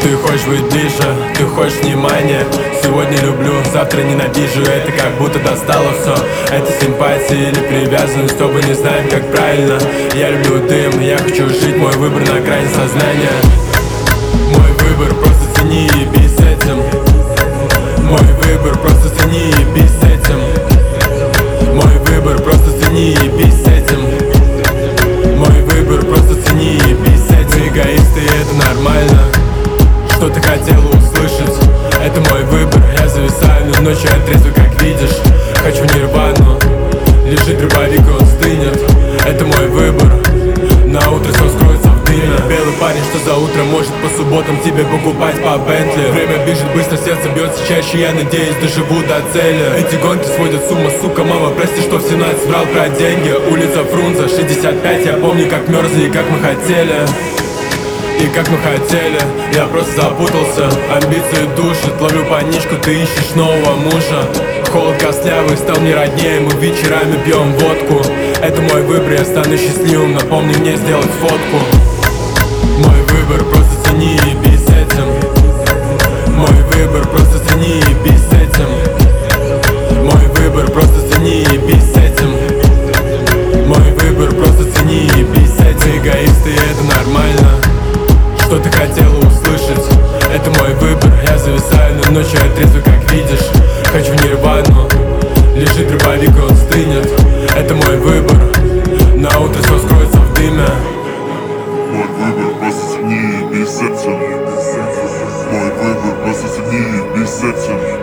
Ты хочешь быть ближе, ты хочешь внимания. Сегодня люблю, завтра ненавижу. Это как будто достало все. Это симпатия или привязанность, оба не знаем, как правильно. Я люблю дым, я хочу жить, мой выбор на грани сознания. Мой выбор, просто цени и бей с этим. Мой выбор, просто цени и бей с этим. Мой выбор, просто цени и бей с этим. Мой выбор, просто цени и бей с этим. Мы эгоисты, и это нормально. Что ты хотела услышать? Это мой выбор. Я зависаю над ночью, я трезвый, как видишь. Хочу нирвану. Лежит дробовик, и он стынет. Это мой выбор. На утро все скроется в дыме. Белый парень, что за утро может по субботам тебе покупать по Бентли. Время бежит быстро, сердце бьется чаще. Я надеюсь, доживу до цели. Эти гонки сводят с ума, сука. Мама, прости, что в 17 врал про деньги. Улица Фрунзе, 65. Я помню, как мерзли и как мы хотели. И как мы хотели, я просто запутался. Амбиции душат, ловлю паничку, ты ищешь нового мужа. Холод костлявый стал не роднее, мы вечерами пьем водку. Это мой выбор, я стану счастливым, напомни мне сделать фотку. Мой выбор, просто цени и бей с этим. Мой выбор, просто цени и бей с этим. Мой выбор, просто цени и бей с этим. Мой выбор, просто цени и бей с этим. Мы эгоисты, и это нормально. Что ты хотела услышать? Это мой выбор. Я зависаю над ночью, я трезвый, как видишь. Хочу нирвану. Лежит дробовик, и он стынет. Это мой выбор. На утро все скроется в дыме. Мой выбор, просто цени и бей с этим. Мой выбор, просто цени и бей с этим.